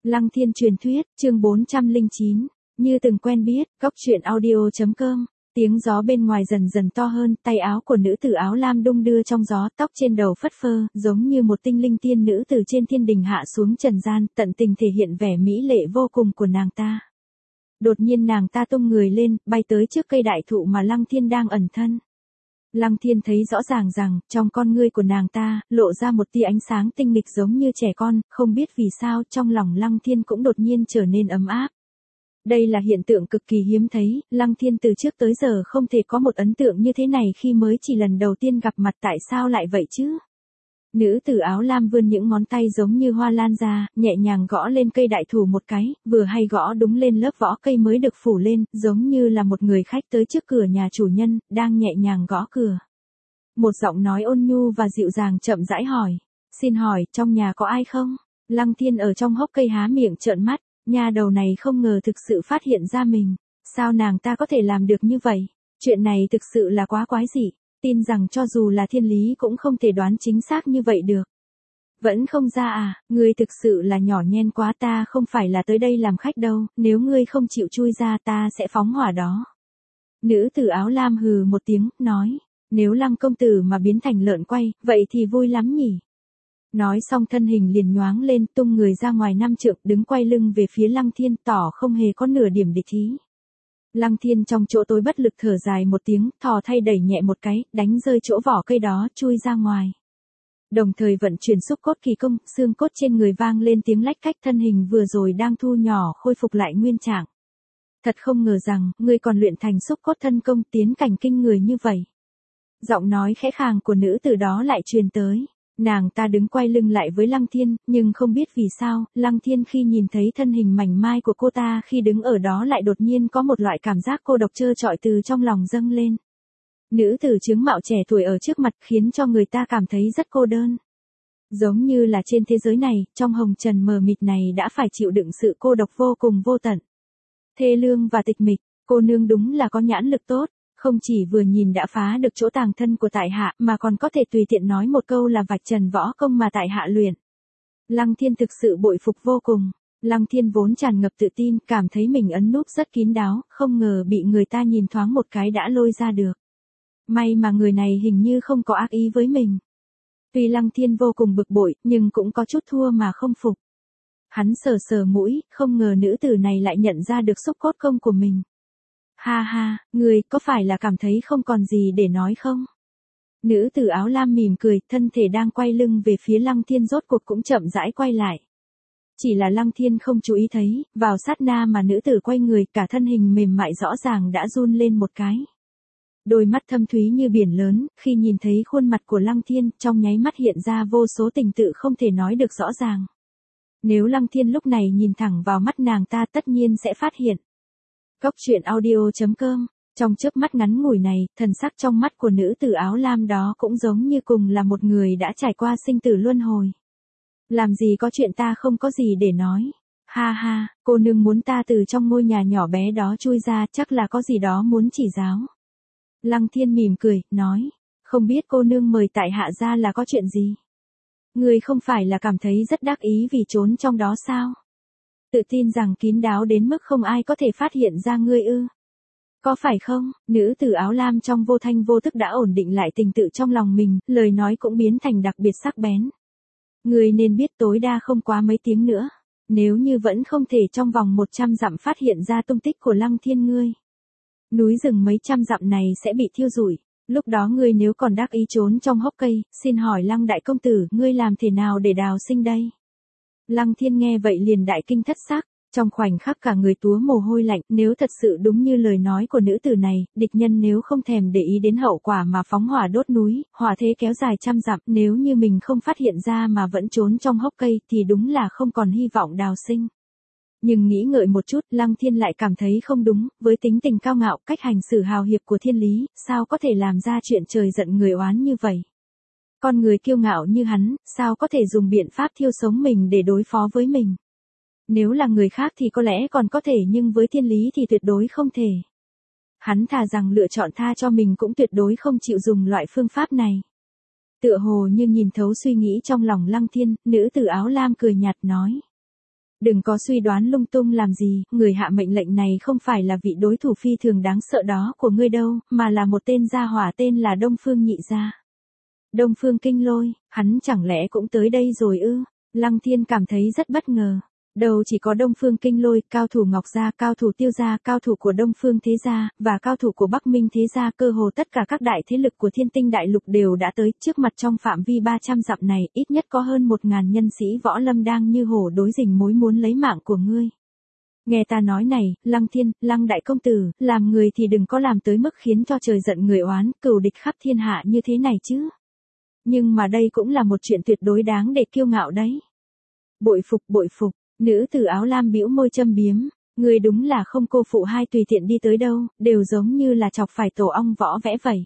Lăng Thiên truyền thuyết, chương 409, như từng quen biết, góc truyện audio.com. Tiếng gió bên ngoài dần dần to hơn, tay áo của nữ tử áo lam đung đưa trong gió, tóc trên đầu phất phơ, giống như một tinh linh tiên nữ từ trên thiên đình hạ xuống trần gian, tận tình thể hiện vẻ mỹ lệ vô cùng của nàng ta. Đột nhiên nàng ta tung người lên, bay tới trước cây đại thụ mà Lăng Thiên đang ẩn thân. Lăng Thiên thấy rõ ràng rằng, trong con ngươi của nàng ta, lộ ra một tia ánh sáng tinh nghịch giống như trẻ con, không biết vì sao, trong lòng Lăng Thiên cũng đột nhiên trở nên ấm áp. Đây là hiện tượng cực kỳ hiếm thấy, Lăng Thiên từ trước tới giờ không thể có một ấn tượng như thế này khi mới chỉ lần đầu tiên gặp mặt, tại sao lại vậy chứ? Nữ tử áo lam vươn những ngón tay giống như hoa lan ra, nhẹ nhàng gõ lên cây đại thụ một cái, vừa hay gõ đúng lên lớp vỏ cây mới được phủ lên, giống như là một người khách tới trước cửa nhà chủ nhân, đang nhẹ nhàng gõ cửa. Một giọng nói ôn nhu và dịu dàng chậm rãi hỏi, xin hỏi, trong nhà có ai không? Lăng Thiên ở trong hốc cây há miệng trợn mắt, nha đầu này không ngờ thực sự phát hiện ra mình, sao nàng ta có thể làm được như vậy? Chuyện này thực sự là quá quái dị. Tin rằng cho dù là thiên lý cũng không thể đoán chính xác như vậy được. Vẫn không ra à, ngươi thực sự là nhỏ nhen quá, ta không phải là tới đây làm khách đâu, nếu ngươi không chịu chui ra ta sẽ phóng hỏa đó. Nữ tử áo lam hừ một tiếng, nói, nếu Lăng công tử mà biến thành lợn quay, vậy thì vui lắm nhỉ. Nói xong thân hình liền nhoáng lên, tung người ra ngoài 5 trượng, đứng quay lưng về phía Lăng Thiên, tỏ không hề có nửa điểm địch ý. Lăng Thiên trong chỗ tối bất lực thở dài một tiếng, thò thay đẩy nhẹ một cái, đánh rơi chỗ vỏ cây đó, chui ra ngoài. Đồng thời vận chuyển xúc cốt kỳ công, xương cốt trên người vang lên tiếng lách cách, thân hình vừa rồi đang thu nhỏ khôi phục lại nguyên trạng. Thật không ngờ rằng, ngươi còn luyện thành xúc cốt thân công, tiến cảnh kinh người như vậy. Giọng nói khẽ khàng của nữ tử đó lại truyền tới. Nàng ta đứng quay lưng lại với Lăng Thiên, nhưng không biết vì sao, Lăng Thiên khi nhìn thấy thân hình mảnh mai của cô ta khi đứng ở đó lại đột nhiên có một loại cảm giác cô độc trơ trọi từ trong lòng dâng lên. Nữ tử chứng mạo trẻ tuổi ở trước mặt khiến cho người ta cảm thấy rất cô đơn. Giống như là trên thế giới này, trong hồng trần mờ mịt này đã phải chịu đựng sự cô độc vô cùng vô tận. Thê lương và tịch mịch, cô nương đúng là có nhãn lực tốt. Không chỉ vừa nhìn đã phá được chỗ tàng thân của tại hạ mà còn có thể tùy tiện nói một câu là vạch trần võ công mà tại hạ luyện. Lăng Thiên thực sự bội phục vô cùng. Lăng Thiên vốn tràn ngập tự tin, cảm thấy mình ấn núp rất kín đáo, không ngờ bị người ta nhìn thoáng một cái đã lôi ra được. May mà người này hình như không có ác ý với mình. Tuy Lăng Thiên vô cùng bực bội, nhưng cũng có chút thua mà không phục. Hắn sờ sờ mũi, không ngờ nữ tử này lại nhận ra được xúc cốt công của mình. Ha ha, ngươi có phải là cảm thấy không còn gì để nói không? Nữ tử áo lam mỉm cười, thân thể đang quay lưng về phía Lăng Thiên rốt cuộc cũng chậm rãi quay lại. Chỉ là Lăng Thiên không chú ý thấy, vào sát na mà nữ tử quay người, cả thân hình mềm mại rõ ràng đã run lên một cái. Đôi mắt thâm thúy như biển lớn, khi nhìn thấy khuôn mặt của Lăng Thiên, trong nháy mắt hiện ra vô số tình tự không thể nói được rõ ràng. Nếu Lăng Thiên lúc này nhìn thẳng vào mắt nàng ta tất nhiên sẽ phát hiện. Góc truyện audio.com. Trong chớp mắt ngắn ngủi này, thần sắc trong mắt của nữ tử áo lam đó cũng giống như cùng là một người đã trải qua sinh tử luân hồi. Làm gì có chuyện ta không có gì để nói. Ha ha, cô nương muốn ta từ trong ngôi nhà nhỏ bé đó chui ra, chắc là có gì đó muốn chỉ giáo. Lăng Thiên mỉm cười, nói, không biết cô nương mời tại hạ ra là có chuyện gì? Ngươi không phải là cảm thấy rất đắc ý vì trốn trong đó sao? Tự tin rằng kín đáo đến mức không ai có thể phát hiện ra ngươi ư? Có phải không? Nữ tử áo lam trong vô thanh vô thức đã ổn định lại tình tự trong lòng mình, lời nói cũng biến thành đặc biệt sắc bén. Ngươi nên biết tối đa không quá mấy tiếng nữa. Nếu như vẫn không thể trong vòng 100 dặm phát hiện ra tung tích của Lăng Thiên ngươi, núi rừng mấy trăm dặm này sẽ bị thiêu rụi. Lúc đó ngươi nếu còn đắc ý trốn trong hốc cây, xin hỏi Lăng đại công tử, ngươi làm thế nào để đào sinh đây? Lăng Thiên nghe vậy liền đại kinh thất sắc, trong khoảnh khắc cả người túa mồ hôi lạnh, nếu thật sự đúng như lời nói của nữ tử này, địch nhân nếu không thèm để ý đến hậu quả mà phóng hỏa đốt núi, hỏa thế kéo dài trăm dặm, nếu như mình không phát hiện ra mà vẫn trốn trong hốc cây thì đúng là không còn hy vọng đào sinh. Nhưng nghĩ ngợi một chút, Lăng Thiên lại cảm thấy không đúng, với tính tình cao ngạo, cách hành xử hào hiệp của thiên lý, sao có thể làm ra chuyện trời giận người oán như vậy? Con người kiêu ngạo như hắn, sao có thể dùng biện pháp thiêu sống mình để đối phó với mình? Nếu là người khác thì có lẽ còn có thể, nhưng với thiên lý thì tuyệt đối không thể. Hắn thà rằng lựa chọn tha cho mình cũng tuyệt đối không chịu dùng loại phương pháp này. Tựa hồ như nhìn thấu suy nghĩ trong lòng Lăng Thiên, nữ tử áo lam cười nhạt nói. Đừng có suy đoán lung tung làm gì, người hạ mệnh lệnh này không phải là vị đối thủ phi thường đáng sợ đó của ngươi đâu, mà là một tên gia hỏa tên là Đông Phương Nhị Gia. Đông Phương Kinh Lôi, hắn chẳng lẽ cũng tới đây rồi ư? Lăng Thiên cảm thấy rất bất ngờ. Đâu chỉ có Đông Phương Kinh Lôi, cao thủ Ngọc Gia, cao thủ Tiêu Gia, cao thủ của Đông Phương Thế Gia, và cao thủ của Bắc Minh Thế Gia, cơ hồ tất cả các đại thế lực của Thiên Tinh Đại Lục đều đã tới trước mặt. Trong phạm vi 300 dặm này, ít nhất có hơn 1000 nhân sĩ võ lâm đang như hổ đối rình mối muốn lấy mạng của ngươi. Nghe ta nói này, Lăng Thiên, Lăng đại công tử, làm người thì đừng có làm tới mức khiến cho trời giận người oán, cừu địch khắp thiên hạ như thế này chứ. Nhưng mà đây cũng là một chuyện tuyệt đối đáng để kiêu ngạo đấy. Bội phục. Nữ tử áo lam bĩu môi châm biếm, người đúng là không cô phụ hai tùy tiện đi tới đâu, đều giống như là chọc phải tổ ong võ vẽ vậy.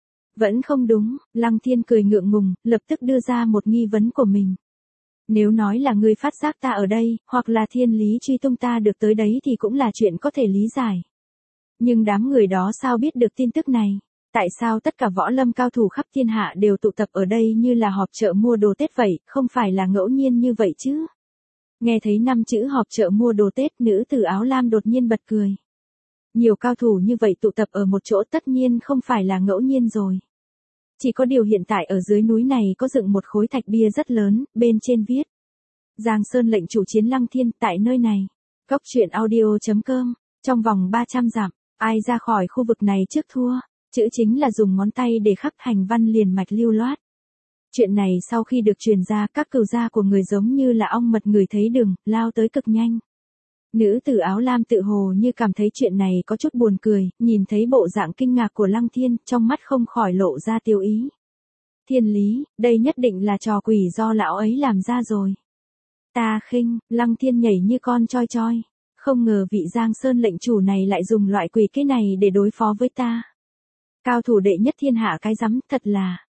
Vẫn không đúng, Lăng Thiên cười ngượng ngùng, lập tức đưa ra một nghi vấn của mình. Nếu nói là ngươi phát giác ta ở đây, hoặc là thiên lý truy tung ta được tới đấy thì cũng là chuyện có thể lý giải. Nhưng đám người đó sao biết được tin tức này? Tại sao tất cả võ lâm cao thủ khắp thiên hạ đều tụ tập ở đây như là họp chợ mua đồ Tết vậy, không phải là ngẫu nhiên như vậy chứ? Nghe thấy 5 chữ họp chợ mua đồ Tết, nữ tử áo lam đột nhiên bật cười. Nhiều cao thủ như vậy tụ tập ở một chỗ tất nhiên không phải là ngẫu nhiên rồi. Chỉ có điều hiện tại ở dưới núi này có dựng một khối thạch bia rất lớn, bên trên viết. Giang Sơn lệnh chủ chiến Lăng Thiên tại nơi này. Góc truyện audio.com, trong vòng 300 dặm, ai ra khỏi khu vực này trước thua. Chữ chính là dùng ngón tay để khắc hành văn liền mạch lưu loát. Chuyện này sau khi được truyền ra, các cừu gia của người giống như là ong mật người thấy đường, lao tới cực nhanh. Nữ tử áo lam tự hồ như cảm thấy chuyện này có chút buồn cười, nhìn thấy bộ dạng kinh ngạc của Lăng Thiên, trong mắt không khỏi lộ ra tiêu ý. Thiên lý, đây nhất định là trò quỷ do lão ấy làm ra rồi. Ta khinh, Lăng Thiên nhảy như con choi choi. Không ngờ vị Giang Sơn lệnh chủ này lại dùng loại quỷ kế này để đối phó với ta. Cao thủ đệ nhất thiên hạ cái rắm, thật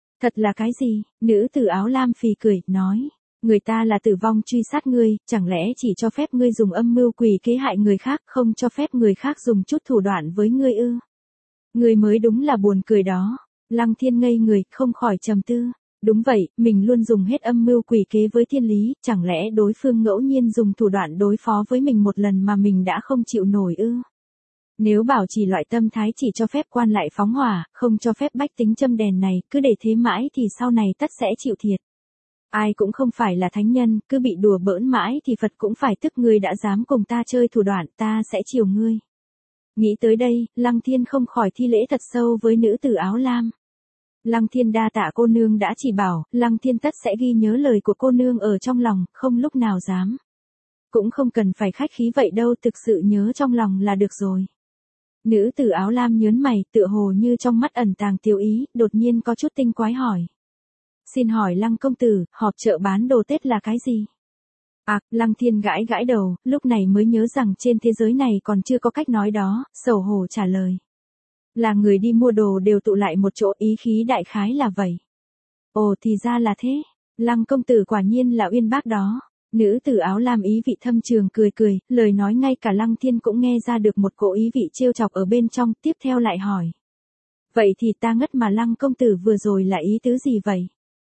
là cái gì? Nữ tử áo lam phì cười, nói. Người ta là tử vong truy sát ngươi, chẳng lẽ chỉ cho phép ngươi dùng âm mưu quỷ kế hại người khác, không cho phép người khác dùng chút thủ đoạn với ngươi ư? Ngươi mới đúng là buồn cười đó. Lăng Thiên ngây người, không khỏi trầm tư. Đúng vậy, mình luôn dùng hết âm mưu quỷ kế với thiên lý, chẳng lẽ đối phương ngẫu nhiên dùng thủ đoạn đối phó với mình một lần mà mình đã không chịu nổi ư? Nếu bảo chỉ loại tâm thái chỉ cho phép quan lại phóng hỏa, không cho phép bách tính châm đèn này, cứ để thế mãi thì sau này tất sẽ chịu thiệt. Ai cũng không phải là thánh nhân, cứ bị đùa bỡn mãi thì Phật cũng phải tức. Ngươi đã dám cùng ta chơi thủ đoạn, ta sẽ chiều ngươi. Nghĩ tới đây, Lăng Thiên không khỏi thi lễ thật sâu với nữ tử áo lam. Lăng Thiên đa tạ cô nương đã chỉ bảo, Lăng Thiên tất sẽ ghi nhớ lời của cô nương ở trong lòng, không lúc nào dám. Cũng không cần phải khách khí vậy đâu, thực sự nhớ trong lòng là được rồi. Nữ tử áo lam nhớn mày, tựa hồ như trong mắt ẩn tàng tiêu ý, đột nhiên có chút tinh quái hỏi. Xin hỏi Lăng công tử, họp chợ bán đồ Tết là cái gì? Lăng Thiên gãi gãi đầu, lúc này mới nhớ rằng trên thế giới này còn chưa có cách nói đó, xấu hổ trả lời. Là người đi mua đồ đều tụ lại một chỗ, ý khí đại khái là vậy. Ồ thì ra là thế, Lăng công tử quả nhiên là uyên bác đó. Nữ tử áo lam ý vị thâm trường cười cười, lời nói ngay cả Lăng Thiên cũng nghe ra được một cỗ ý vị trêu chọc ở bên trong, tiếp theo lại hỏi. Vậy thì ta ngất mà Lăng công tử vừa rồi là ý tứ gì vậy?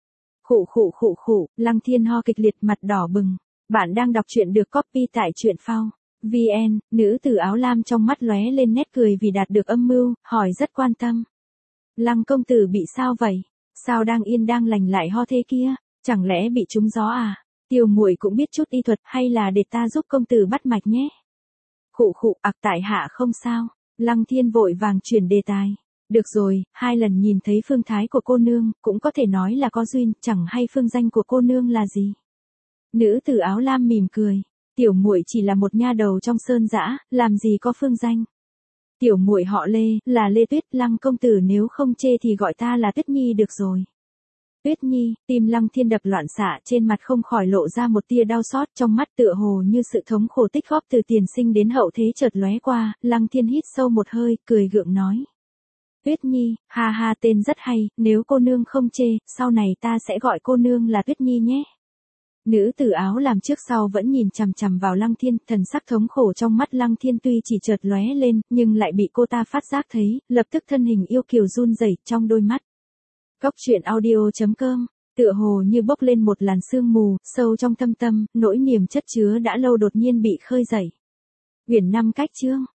Khụ, Lăng Thiên ho kịch liệt, mặt đỏ bừng. Bạn đang đọc truyện được copy tại truyện phao VN, nữ tử áo lam trong mắt lóe lên nét cười vì đạt được âm mưu, hỏi rất quan tâm. Lăng công tử bị sao vậy? Sao đang yên đang lành lại ho thế kia? Chẳng lẽ bị trúng gió à? Tiểu muội cũng biết chút y thuật, hay là để ta giúp công tử bắt mạch nhé? Khụ, tại hạ không sao. Lăng Thiên vội vàng chuyển đề tài. Được rồi, 2 lần nhìn thấy phương thái của cô nương, cũng có thể nói là có duyên, chẳng hay phương danh của cô nương là gì? Nữ tử áo lam mỉm cười. Tiểu muội chỉ là một nha đầu trong sơn dã, làm gì có phương danh. Tiểu muội họ Lê, là Lê Tuyết, Lăng công tử nếu không chê thì gọi ta là Tuyết Nhi được rồi. Tuyết Nhi, tim Lăng Thiên đập loạn xạ, trên mặt không khỏi lộ ra một tia đau xót, trong mắt tựa hồ như sự thống khổ tích góp từ tiền sinh đến hậu thế chợt lóe qua. Lăng Thiên hít sâu một hơi, cười gượng nói. Tuyết Nhi, ha tên rất hay, nếu cô nương không chê, sau này ta sẽ gọi cô nương là Tuyết Nhi nhé. Nữ tử áo làm trước sau vẫn nhìn chằm chằm vào Lăng Thiên, thần sắc thống khổ trong mắt Lăng Thiên tuy chỉ chợt lóe lên, nhưng lại bị cô ta phát giác thấy, lập tức thân hình yêu kiều run rẩy trong đôi mắt. Góc truyện audio.com Tựa hồ như bốc lên một làn sương mù, sâu trong thâm tâm, nỗi niềm chất chứa đã lâu đột nhiên bị khơi dậy. Quyển 5 cách chương.